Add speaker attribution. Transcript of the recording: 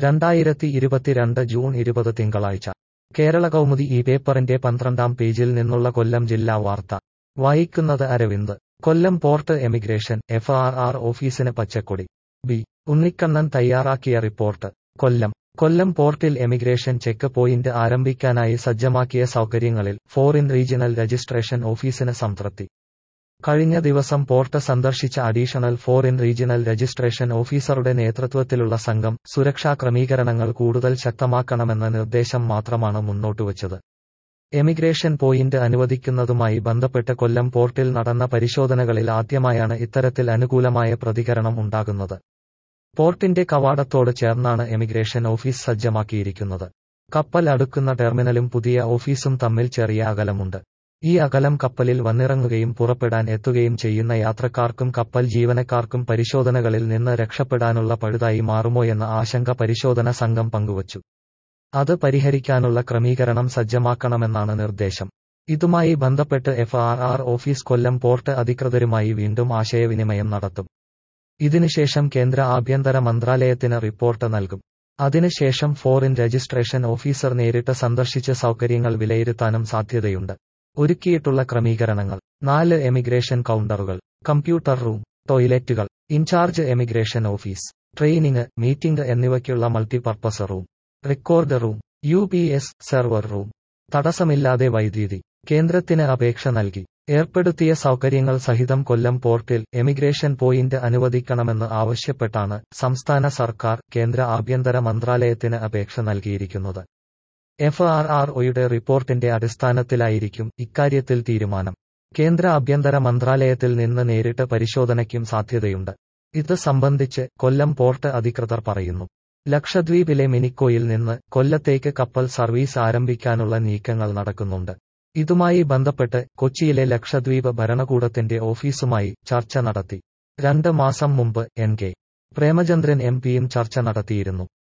Speaker 1: 2022 June 20 തിങ്കളാഴ്ച കേരള കൗമുദി ഈ പേപ്പറിന്റെ 12-ാം പേജിൽ നിന്നുള്ള കൊല്ലം ജില്ലാ വാർത്ത വായിക്കുന്നത് Aravind. Kollam port emigration FRR ഓഫീസിന് പച്ചക്കൊടി. ബി. ഉണ്ണിക്കണ്ണൻ തയ്യാറാക്കിയ റിപ്പോർട്ട്. കൊല്ലം പോർട്ടിൽ എമിഗ്രേഷൻ ചെക്ക് പോയിന്റ് ആരംഭിക്കാനായി സജ്ജമാക്കിയ സൗകര്യങ്ങളിൽ ഫോറിൻ റീജിയണൽ രജിസ്ട്രേഷൻ ഓഫീസിന് സംതൃപ്തി. കഴിഞ്ഞ ദിവസം പോർട്ട് സന്ദർശിച്ച അഡീഷണൽ ഫോറിൻ റീജിയണൽ രജിസ്ട്രേഷൻ ഓഫീസറുടെ നേതൃത്വത്തിലുള്ള സംഘം സുരക്ഷാ ക്രമീകരണങ്ങൾ കൂടുതൽ ശക്തമാക്കണമെന്ന നിർദ്ദേശം മാത്രമാണ് മുന്നോട്ടുവച്ചത്. എമിഗ്രേഷൻ പോയിന്റ് അനുവദിക്കുന്നതുമായി ബന്ധപ്പെട്ട് കൊല്ലം പോർട്ടിൽ നടന്ന പരിശോധനകളിൽ ആദ്യമായാണ് ഇത്തരത്തിൽ അനുകൂലമായ പ്രതികരണം ഉണ്ടാകുന്നത്. പോർട്ടിന്റെ കവാടത്തോട് ചേർന്നാണ് എമിഗ്രേഷൻ ഓഫീസ് സജ്ജമാക്കിയിരിക്കുന്നത്. കപ്പൽ അടുക്കുന്ന ടെർമിനലും പുതിയ ഓഫീസും തമ്മിൽ ചെറിയ അകലമുണ്ട്. ഈ അകലം കപ്പലിൽ വന്നിറങ്ങുകയും പുറപ്പെടാൻ എത്തുകയും ചെയ്യുന്ന യാത്രക്കാർക്കും കപ്പൽ ജീവനക്കാർക്കും പരിശോധനകളിൽ നിന്ന് രക്ഷപ്പെടാനുള്ള പഴുതായി മാറുമോയെന്ന ആശങ്ക പരിശോധന സംഘം പങ്കുവച്ചു. അത് പരിഹരിക്കാനുള്ള ക്രമീകരണം സജ്ജമാക്കണമെന്നാണ് നിർദ്ദേശം. ഇതുമായി ബന്ധപ്പെട്ട് FRR ഓഫീസ് കൊല്ലം പോർട്ട് അധികൃതരുമായി വീണ്ടും ആശയവിനിമയം നടത്തും. ഇതിനുശേഷം കേന്ദ്ര ആഭ്യന്തര മന്ത്രാലയത്തിന് റിപ്പോർട്ട് നൽകും. അതിനുശേഷം ഫോറിൻ രജിസ്ട്രേഷൻ ഓഫീസർ നേരിട്ട് സന്ദർശിച്ച് സൗകര്യങ്ങൾ വിലയിരുത്താനും സാധ്യതയുണ്ട്. ഒരുക്കിയിട്ടുള്ള ക്രമീകരണങ്ങൾ: 4 എമിഗ്രേഷൻ കൗണ്ടറുകൾ, കമ്പ്യൂട്ടർ റൂം, ടോയ്ലറ്റുകൾ, in charge emigration office, training, meeting എന്നിവയ്ക്കുള്ള multipurpose room, record room, UPS server room. തടസ്സമില്ലാതെ വൈദ്യുതി. കേന്ദ്രത്തിന് അപേക്ഷ നൽകി. ഏർപ്പെടുത്തിയ സൗകര്യങ്ങൾ സഹിതം കൊല്ലം പോർട്ടിൽ എമിഗ്രേഷൻ പോയിന്റ് അനുവദിക്കണമെന്ന് ആവശ്യപ്പെട്ടാണ് സംസ്ഥാന സർക്കാർ കേന്ദ്ര ആഭ്യന്തര മന്ത്രാലയത്തിന് അപേക്ഷ നൽകിയിരിക്കുന്നത്. FRROയുടെ റിപ്പോർട്ടിന്റെ അടിസ്ഥാനത്തിലായിരിക്കും ഇക്കാര്യത്തിൽ തീരുമാനം. കേന്ദ്ര ആഭ്യന്തര മന്ത്രാലയത്തിൽ നിന്ന് നേരിട്ട് പരിശോധനയ്ക്കും സാധ്യതയുണ്ട്. ഇത് സംബന്ധിച്ച് കൊല്ലം പോർട്ട് അധികൃതർ പറയുന്നു. ലക്ഷദ്വീപിലെ മിനിക്കോയിൽ നിന്ന് കൊല്ലത്തേക്ക് കപ്പൽ സർവീസ് ആരംഭിക്കാനുള്ള നീക്കങ്ങൾ നടക്കുന്നുണ്ട്. ഇതുമായി ബന്ധപ്പെട്ട് കൊച്ചിയിലെ ലക്ഷദ്വീപ് ഭരണകൂടത്തിന്റെ ഓഫീസുമായി ചർച്ച നടത്തി. 2 മാസം മുമ്പ് NK പ്രേമചന്ദ്രൻ MPയും ചർച്ച നടത്തിയിരുന്നു.